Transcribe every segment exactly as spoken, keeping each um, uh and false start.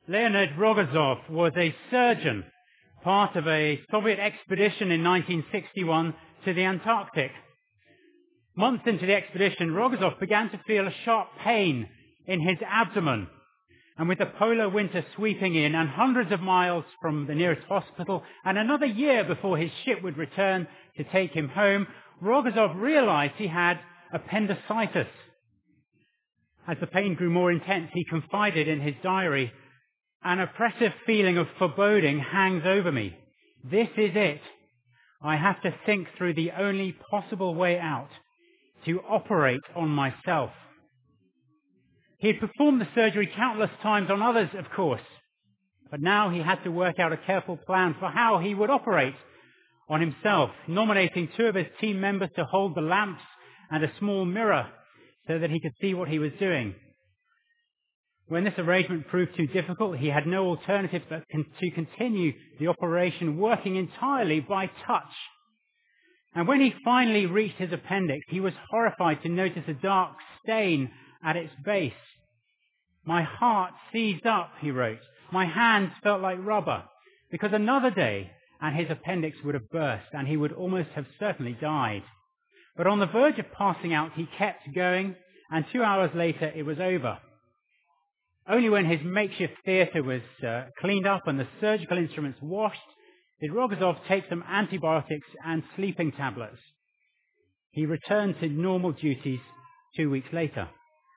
Leonid Rogozov was a surgeon, part of a Soviet expedition in nineteen sixty-one to the Antarctic. Months into the expedition, Rogozov began to feel a sharp pain in his abdomen. And with the polar winter sweeping in and hundreds of miles from the nearest hospital and another year before his ship would return to take him home, Rogozov realized he had appendicitis. As the pain grew more intense, he confided in his diary, "An oppressive feeling of foreboding hangs over me. This is it. I have to think through the only possible way out, to operate on myself." He had performed the surgery countless times on others, of course, but now he had to work out a careful plan for how he would operate on himself, nominating two of his team members to hold the lamps and a small mirror so that he could see what he was doing. When this arrangement proved too difficult, he had no alternative but to continue the operation working entirely by touch. And when he finally reached his appendix, he was horrified to notice a dark stain at its base. "My heart seized up," he wrote. "My hands felt like rubber," because another day and his appendix would have burst and he would almost have certainly died. But on the verge of passing out, he kept going, and two hours later it was over. Only when his makeshift theatre was uh, cleaned up and the surgical instruments washed did Rogozov take some antibiotics and sleeping tablets. He returned to normal duties two weeks later.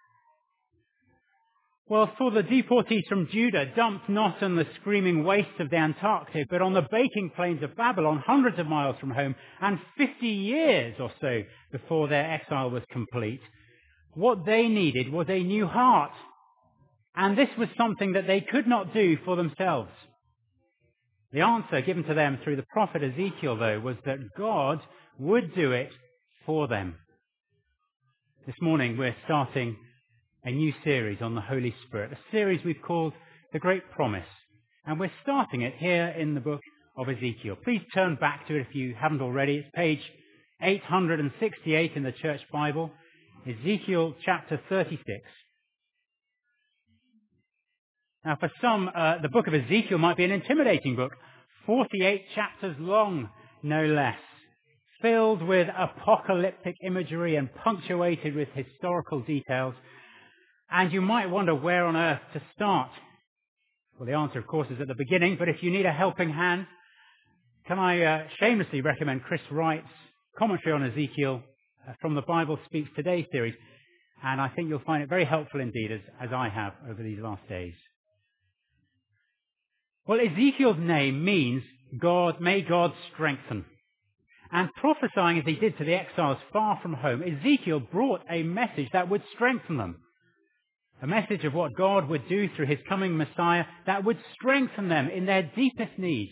Well, for the deportees from Judah, dumped not on the screaming wastes of the Antarctic, but on the baking plains of Babylon, hundreds of miles from home, and fifty years or so before their exile was complete, what they needed was a new heart. And this was something that they could not do for themselves. The answer given to them through the prophet Ezekiel, though, was that God would do it for them. This morning we're starting a new series on the Holy Spirit, a series we've called The Great Promise. And we're starting it here in the book of Ezekiel. Please turn back to it if you haven't already. It's page eight hundred sixty-eight in the Church Bible, Ezekiel chapter thirty-six. Now for some, uh, the book of Ezekiel might be an intimidating book, forty-eight chapters long, no less, filled with apocalyptic imagery and punctuated with historical details. And you might wonder where on earth to start. Well, the answer, of course, is at the beginning, but if you need a helping hand, can I uh, shamelessly recommend Chris Wright's commentary on Ezekiel uh, from the Bible Speaks Today series, and I think you'll find it very helpful indeed, as, as I have over these last days. Well, Ezekiel's name means God, may God strengthen. And prophesying as he did to the exiles far from home, Ezekiel brought a message that would strengthen them. A message of what God would do through his coming Messiah that would strengthen them in their deepest need.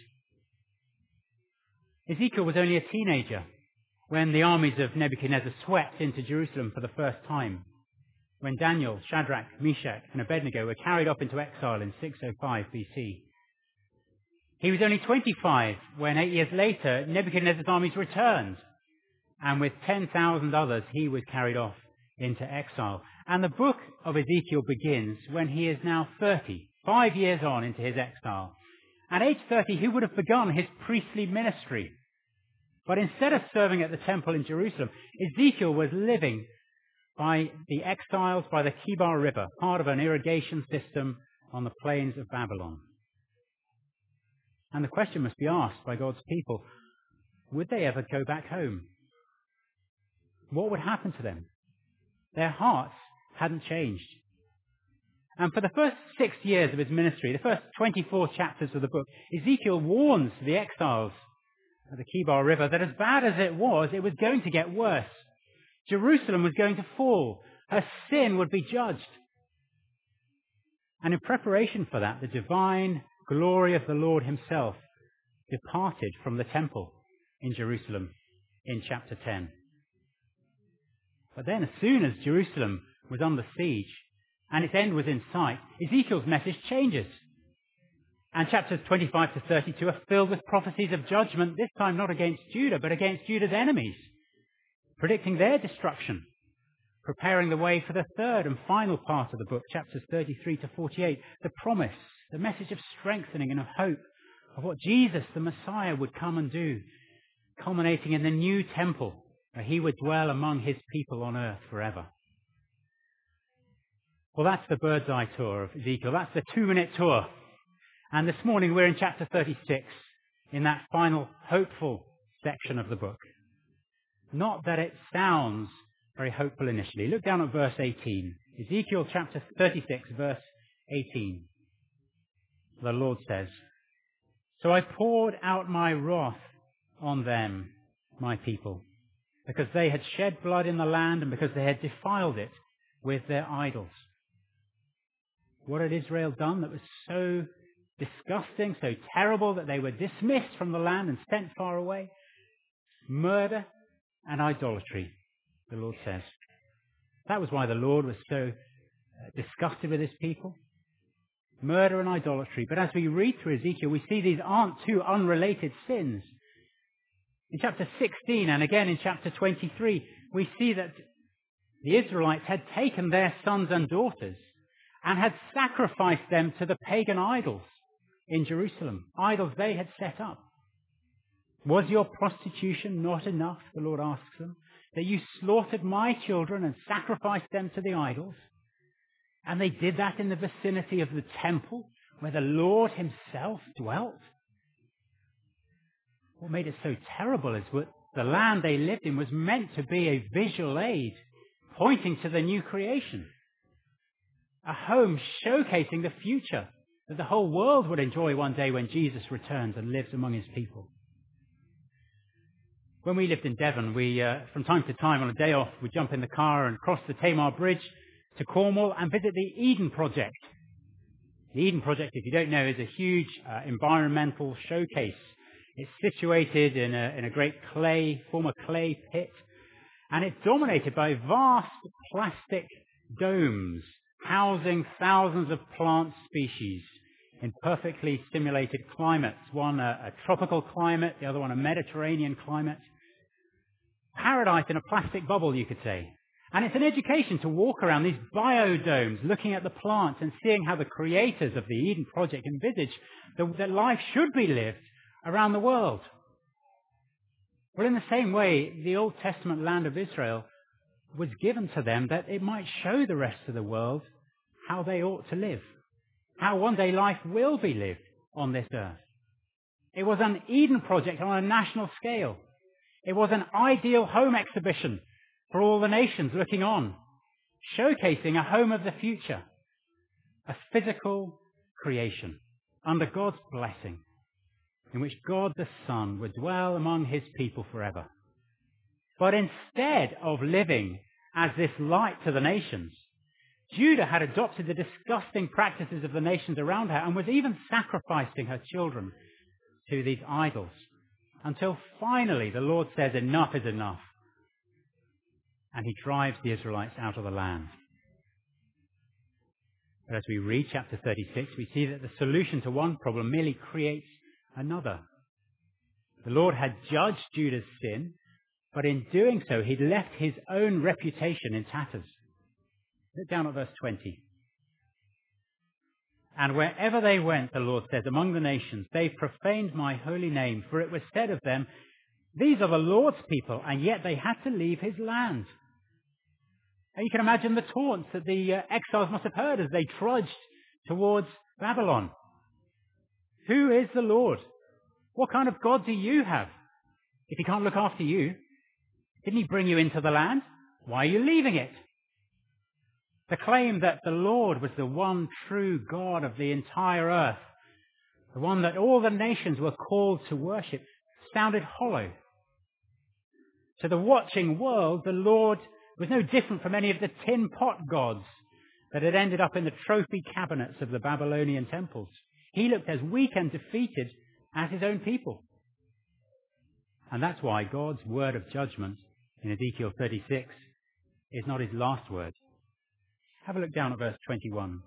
Ezekiel was only a teenager when the armies of Nebuchadnezzar swept into Jerusalem for the first time, when Daniel, Shadrach, Meshach, and Abednego were carried up into exile in six oh five B C. He was only twenty-five when, eight years later, Nebuchadnezzar's armies returned, and with ten thousand others, he was carried off into exile. And the book of Ezekiel begins when he is now thirty, five years on into his exile. At age thirty, he would have begun his priestly ministry. But instead of serving at the temple in Jerusalem, Ezekiel was living by the exiles by the Kibar River, part of an irrigation system on the plains of Babylon. And the question must be asked by God's people, would they ever go back home? What would happen to them? Their hearts hadn't changed. And for the first six years of his ministry, the first twenty-four chapters of the book, Ezekiel warns the exiles at the Kibar River that as bad as it was, it was going to get worse. Jerusalem was going to fall. Her sin would be judged. And in preparation for that, the divine glory of the Lord himself departed from the temple in Jerusalem in chapter ten. But then as soon as Jerusalem was under siege and its end was in sight, Ezekiel's message changes. And chapters twenty-five to thirty-two are filled with prophecies of judgment, this time not against Judah, but against Judah's enemies, predicting their destruction, preparing the way for the third and final part of the book, chapters thirty-three to forty-eight, the promise a message of strengthening and of hope of what Jesus, the Messiah, would come and do, culminating in the new temple where he would dwell among his people on earth forever. Well, that's the bird's eye tour of Ezekiel. That's the two-minute tour. And this morning we're in chapter thirty-six, in that final hopeful section of the book. Not that it sounds very hopeful initially. Look down at verse eighteen. Ezekiel chapter thirty-six, verse eighteen. The Lord says, "So I poured out my wrath on them, my people, because they had shed blood in the land and because they had defiled it with their idols." What had Israel done that was so disgusting, so terrible that they were dismissed from the land and sent far away? Murder and idolatry, the Lord says. That was why the Lord was so uh, disgusted with his people. Murder and idolatry. But as we read through Ezekiel, we see these aren't two unrelated sins. In chapter sixteen and again in chapter twenty-three, we see that the Israelites had taken their sons and daughters and had sacrificed them to the pagan idols in Jerusalem, idols they had set up. Was your prostitution not enough, the Lord asks them, that you slaughtered my children and sacrificed them to the idols? And they did that in the vicinity of the temple where the Lord himself dwelt. What made it so terrible is that the land they lived in was meant to be a visual aid, pointing to the new creation. A home showcasing the future that the whole world would enjoy one day when Jesus returns and lives among his people. When we lived in Devon, we, uh, from time to time on a day off, we'd jump in the car and cross the Tamar Bridge to Cornwall and visit the Eden Project. The Eden Project, if you don't know, is a huge uh, environmental showcase. It's situated in a, in a great clay, former clay pit, and it's dominated by vast plastic domes housing thousands of plant species in perfectly simulated climates. One a, a tropical climate, the other one a Mediterranean climate. Paradise in a plastic bubble, you could say. And it's an education to walk around these biodomes, looking at the plants and seeing how the creators of the Eden Project envisage that, that life should be lived around the world. Well, in the same way, the Old Testament land of Israel was given to them that it might show the rest of the world how they ought to live, how one day life will be lived on this earth. It was an Eden Project on a national scale. It was an ideal home exhibition for all the nations looking on, showcasing a home of the future, a physical creation under God's blessing, in which God the Son would dwell among his people forever. But instead of living as this light to the nations, Judah had adopted the disgusting practices of the nations around her and was even sacrificing her children to these idols. Until finally the Lord says enough is enough. And he drives the Israelites out of the land. But as we read chapter thirty-six, we see that the solution to one problem merely creates another. The Lord had judged Judah's sin, but in doing so, he'd left his own reputation in tatters. Look down at verse twenty. "And wherever they went, the Lord says, among the nations, they profaned my holy name, for it was said of them, these are the Lord's people, and yet they had to leave his land." And you can imagine the taunts that the uh, exiles must have heard as they trudged towards Babylon. Who is the Lord? What kind of God do you have? If he can't look after you, didn't he bring you into the land? Why are you leaving it? The claim that the Lord was the one true God of the entire earth, the one that all the nations were called to worship, sounded hollow. To the watching world, the Lord was no different from any of the tin pot gods that had ended up in the trophy cabinets of the Babylonian temples. He looked as weak and defeated as his own people. And that's why God's word of judgment in Ezekiel thirty-six is not his last word. Have a look down at verse twenty-one.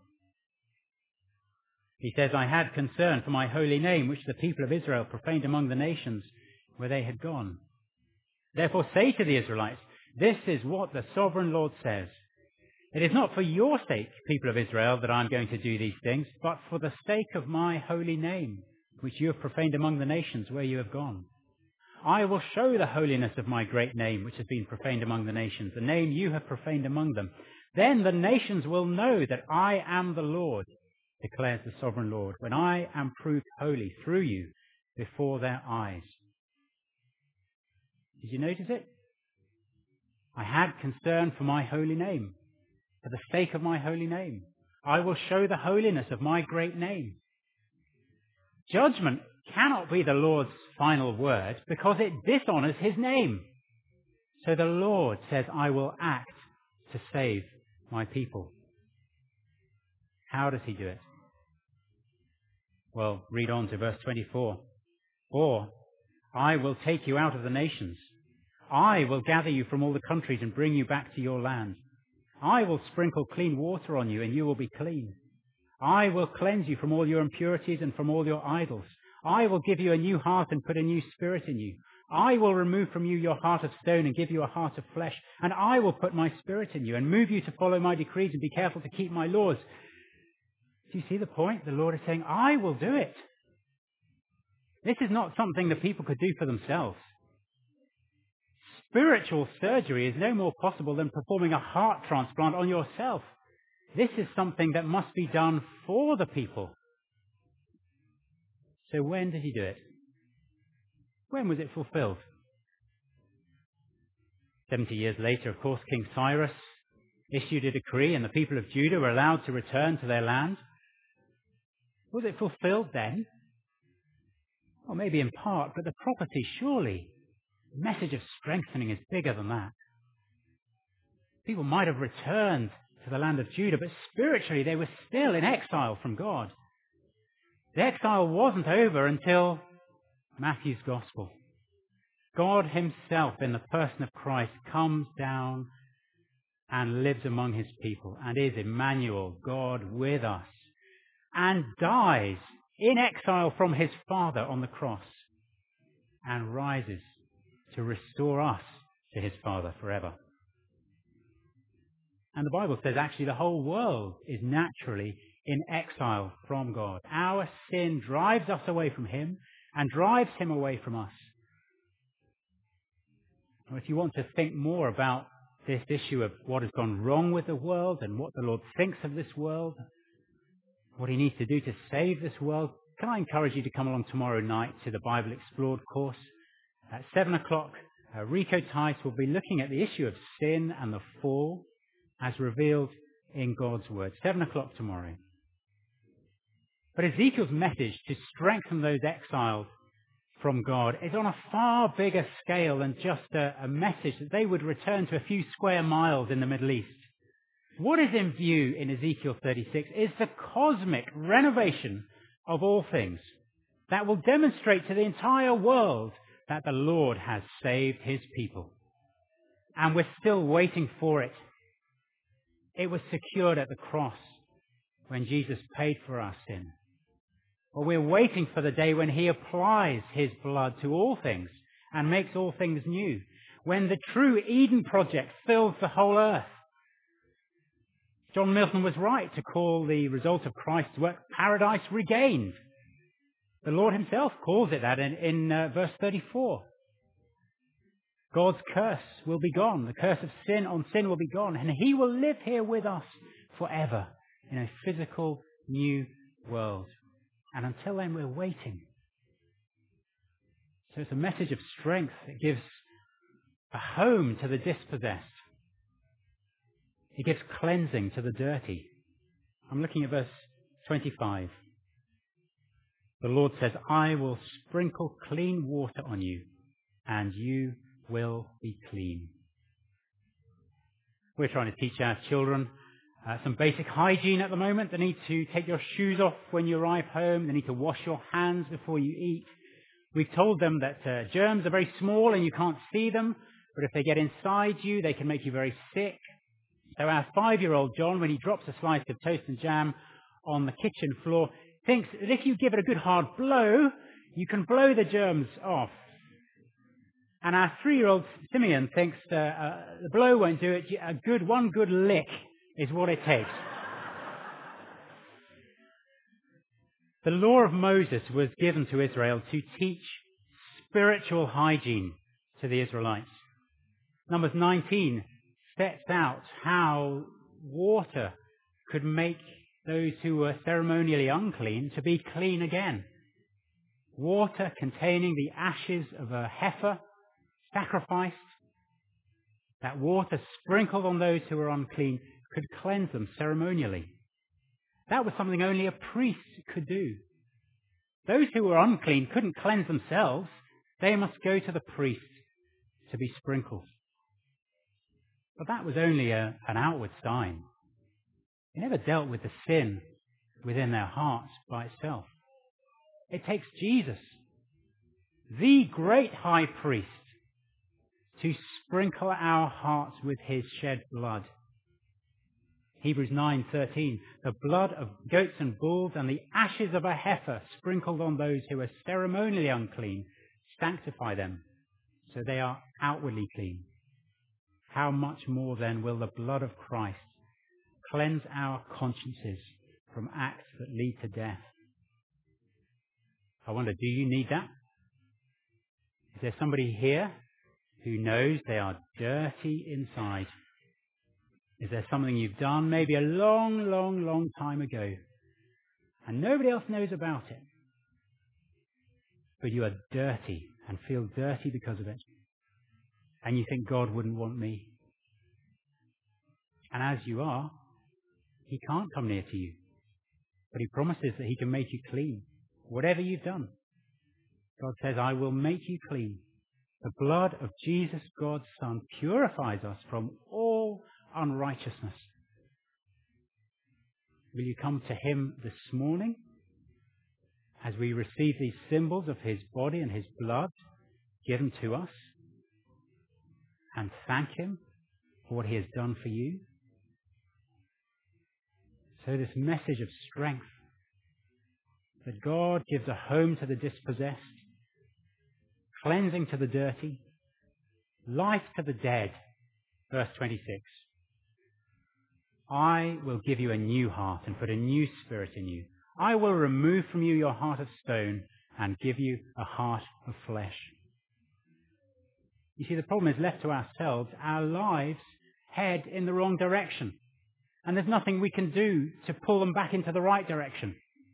He says, "I had concern for my holy name, which the people of Israel profaned among the nations where they had gone. Therefore say to the Israelites, this is what the sovereign Lord says. It is not for your sake, people of Israel, that I am going to do these things, but for the sake of my holy name, which you have profaned among the nations where you have gone. I will show the holiness of my great name, which has been profaned among the nations, the name you have profaned among them. Then the nations will know that I am the Lord, declares the sovereign Lord, when I am proved holy through you before their eyes. Did you notice it? I had concern for my holy name, for the sake of my holy name. I will show the holiness of my great name. Judgment cannot be the Lord's final word because it dishonors his name. So the Lord says, I will act to save my people. How does he do it? Well, read on to verse twenty-four. For I will take you out of the nations. I will gather you from all the countries and bring you back to your land. I will sprinkle clean water on you and you will be clean. I will cleanse you from all your impurities and from all your idols. I will give you a new heart and put a new spirit in you. I will remove from you your heart of stone and give you a heart of flesh. And I will put my spirit in you and move you to follow my decrees and be careful to keep my laws. Do you see the point? The Lord is saying, I will do it. This is not something that people could do for themselves. Spiritual surgery is no more possible than performing a heart transplant on yourself. This is something that must be done for the people. So when did he do it? When was it fulfilled? Seventy years later, of course, King Cyrus issued a decree and the people of Judah were allowed to return to their land. Was it fulfilled then? Well, maybe in part, but the property, surely. The message of strengthening is bigger than that. People might have returned to the land of Judah, but spiritually they were still in exile from God. The exile wasn't over until Matthew's Gospel. God himself, in the person of Christ, comes down and lives among his people and is Emmanuel, God with us, and dies in exile from his Father on the cross and rises to restore us to his Father forever. And the Bible says actually the whole world is naturally in exile from God. Our sin drives us away from him and drives him away from us. Well, if you want to think more about this issue of what has gone wrong with the world and what the Lord thinks of this world, what he needs to do to save this world, can I encourage you to come along tomorrow night to the Bible Explored course? At seven o'clock, uh, Rico Tice will be looking at the issue of sin and the fall as revealed in God's Word. Seven o'clock tomorrow. But Ezekiel's message to strengthen those exiled from God is on a far bigger scale than just a, a message that they would return to a few square miles in the Middle East. What is in view in Ezekiel thirty-six is the cosmic renovation of all things that will demonstrate to the entire world that the Lord has saved his people. And we're still waiting for it. It was secured at the cross when Jesus paid for our sin. But we're waiting for the day when he applies his blood to all things and makes all things new. When the true Eden project fills the whole earth. John Milton was right to call the result of Christ's work paradise regained. The Lord himself calls it that in, in uh, verse thirty-four. God's curse will be gone. The curse of sin on sin will be gone. And he will live here with us forever in a physical new world. And until then, we're waiting. So it's a message of strength. It gives a home to the dispossessed. It gives cleansing to the dirty. I'm looking at verse twenty-five. The Lord says, I will sprinkle clean water on you, and you will be clean. We're trying to teach our children uh, some basic hygiene at the moment. They need to take your shoes off when you arrive home. They need to wash your hands before you eat. We've told them that uh, germs are very small and you can't see them, but if they get inside you, they can make you very sick. So our five-year-old John, when he drops a slice of toast and jam on the kitchen floor, thinks that if you give it a good hard blow, you can blow the germs off. And our three-year-old Simeon thinks uh, uh, the blow won't do it. A good, one good lick is what it takes. The law of Moses was given to Israel to teach spiritual hygiene to the Israelites. Numbers nineteen sets out how water could make those who were ceremonially unclean to be clean again. Water containing the ashes of a heifer sacrificed, that water sprinkled on those who were unclean could cleanse them ceremonially. That was something only a priest could do. Those who were unclean couldn't cleanse themselves. They must go to the priest to be sprinkled. But that was only a, an outward sign. It never dealt with the sin within their hearts by itself. It takes Jesus, the great high priest, to sprinkle our hearts with his shed blood. Hebrews nine thirteen, the blood of goats and bulls and the ashes of a heifer sprinkled on those who are ceremonially unclean sanctify them, so they are outwardly clean. How much more then will the blood of Christ cleanse our consciences from acts that lead to death? I wonder, do you need that? Is there somebody here who knows they are dirty inside? Is there something you've done maybe a long, long, long time ago and nobody else knows about it? But you are dirty and feel dirty because of it. And you think God wouldn't want me. And as you are, he can't come near to you. But he promises that he can make you clean. Whatever you've done. God says, I will make you clean. The blood of Jesus, God's Son, purifies us from all unrighteousness. Will you come to him this morning as we receive these symbols of his body and his blood given to us and thank him for what he has done for you? So this message of strength, that God gives a home to the dispossessed, cleansing to the dirty, life to the dead. Verse twenty-six. I will give you a new heart and put a new spirit in you. I will remove from you your heart of stone and give you a heart of flesh. You see, the problem is left to ourselves. Our lives head in the wrong direction. And there's nothing we can do to pull them back into the right direction.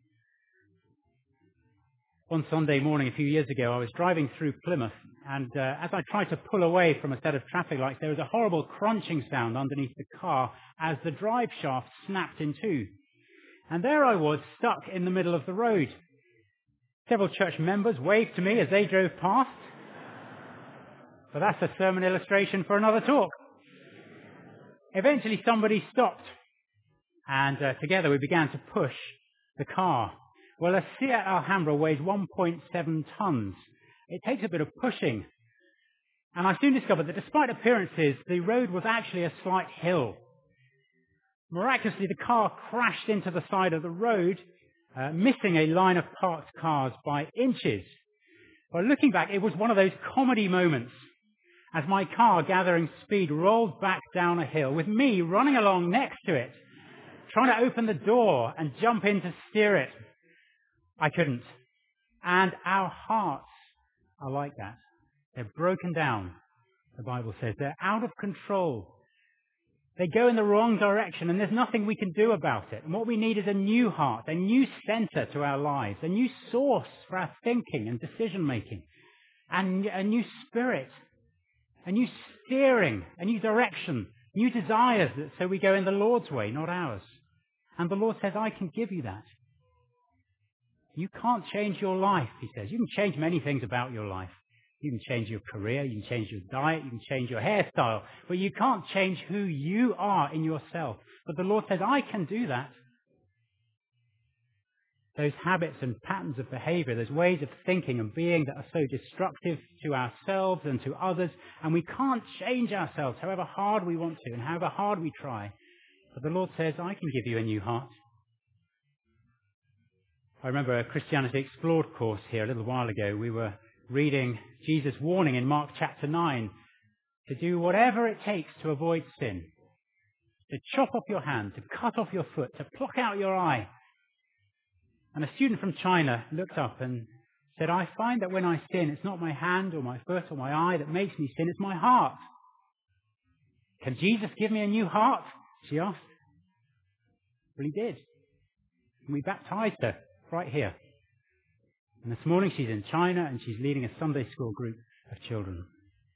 One Sunday morning a few years ago, I was driving through Plymouth, and uh, as I tried to pull away from a set of traffic lights, there was a horrible crunching sound underneath the car as the drive shaft snapped in two. And there I was, stuck in the middle of the road. Several church members waved to me as they drove past. But that's a sermon illustration for another talk. Eventually somebody stopped, and uh, together we began to push the car. Well, a Seat Alhambra weighs one point seven tons. It takes a bit of pushing. And I soon discovered that despite appearances, the road was actually a slight hill. Miraculously, the car crashed into the side of the road, uh, missing a line of parked cars by inches. Well, looking back, it was one of those comedy moments as my car, gathering speed, rolled back down a hill with me running along next to it, trying to open the door and jump in to steer it. I couldn't. And our hearts are like that. They're broken down, the Bible says. They're out of control. They go in the wrong direction, and there's nothing we can do about it. And what we need is a new heart, a new center to our lives, a new source for our thinking and decision-making, and a new spirit, a new steering, a new direction, new desires, so we go in the Lord's way, not ours. And the Lord says, I can give you that. You can't change your life, he says. You can change many things about your life. You can change your career, you can change your diet, you can change your hairstyle, but you can't change who you are in yourself. But the Lord says, I can do that. Those habits and patterns of behavior, those ways of thinking and being that are so destructive to ourselves and to others, and we can't change ourselves however hard we want to and however hard we try. But the Lord says, I can give you a new heart. I remember a Christianity Explored course here a little while ago. We were reading Jesus' warning in Mark chapter nine to do whatever it takes to avoid sin, to chop off your hand, to cut off your foot, to pluck out your eye. And a student from China looked up and said, I find that when I sin, it's not my hand or my foot or my eye that makes me sin, it's my heart. Can Jesus give me a new heart? She asked. Well, he did. And we baptized her right here. And this morning she's in China and she's leading a Sunday school group of children.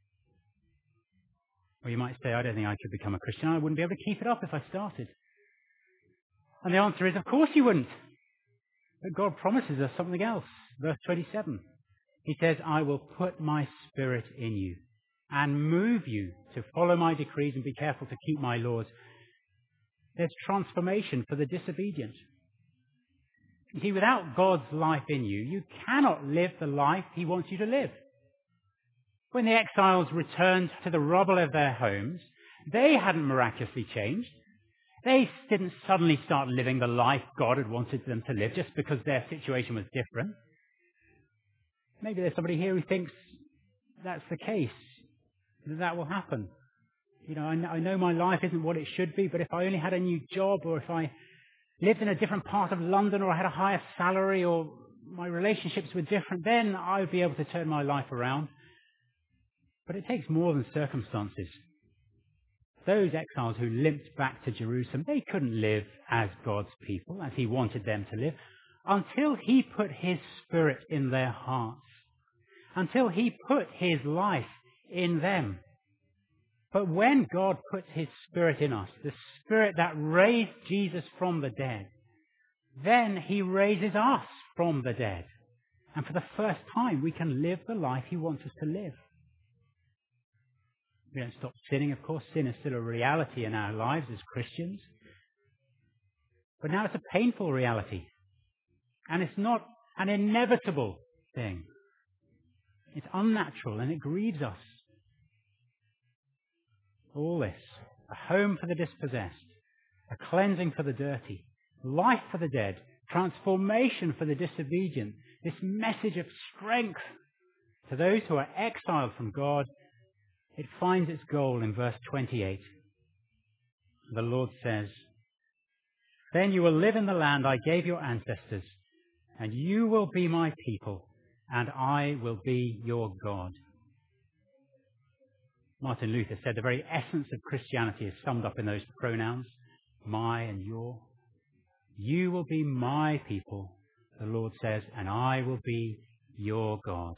Or you might say, I don't think I could become a Christian. I wouldn't be able to keep it up if I started. And the answer is, of course you wouldn't. But God promises us something else. Verse twenty-seven. He says, I will put my spirit in you and move you to follow my decrees and be careful to keep my laws. There's transformation for the disobedient. You see, without God's life in you, you cannot live the life he wants you to live. When the exiles returned to the rubble of their homes, they hadn't miraculously changed. They didn't suddenly start living the life God had wanted them to live just because their situation was different. Maybe there's somebody here who thinks that's the case, that that will happen. You know, I know, I know my life isn't what it should be, but if I only had a new job, or if I lived in a different part of London, or I had a higher salary, or my relationships were different, then I would be able to turn my life around. But it takes more than circumstances. Those exiles who limped back to Jerusalem, they couldn't live as God's people, as he wanted them to live, until he put his spirit in their hearts, until he put his life in them. But when God puts his spirit in us, the spirit that raised Jesus from the dead, then he raises us from the dead. And for the first time, we can live the life he wants us to live. We don't stop sinning, of course. Sin is still a reality in our lives as Christians. But now it's a painful reality. And it's not an inevitable thing. It's unnatural and it grieves us. All this, a home for the dispossessed, a cleansing for the dirty, life for the dead, transformation for the disobedient, this message of strength to those who are exiled from God, it finds its goal in verse twenty-eight. The Lord says, then you will live in the land I gave your ancestors, and you will be my people, and I will be your God. Martin Luther said the very essence of Christianity is summed up in those pronouns, my and your. You will be my people, the Lord says, and I will be your God.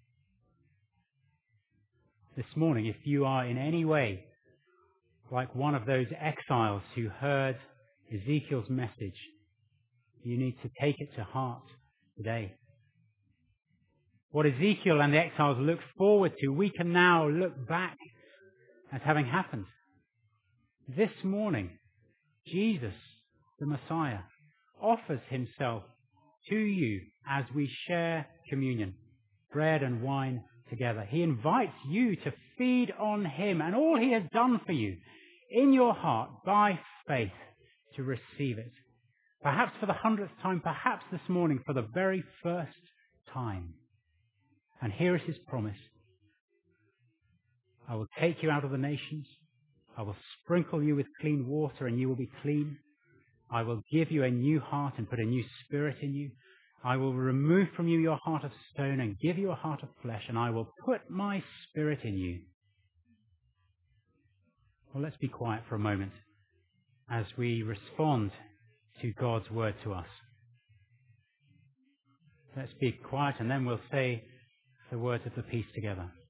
This morning, if you are in any way like one of those exiles who heard Ezekiel's message, you need to take it to heart today. What Ezekiel and the exiles looked forward to, we can now look back as having happened. This morning, Jesus, the Messiah, offers himself to you as we share communion, bread and wine together. He invites you to feed on him and all he has done for you in your heart by faith, to receive it. Perhaps for the hundredth time, perhaps this morning for the very first time. And here is his promise. I will take you out of the nations. I will sprinkle you with clean water and you will be clean. I will give you a new heart and put a new spirit in you. I will remove from you your heart of stone and give you a heart of flesh, and I will put my spirit in you. Well, let's be quiet for a moment as we respond to God's word to us. Let's be quiet and then we'll say the words of the peace together.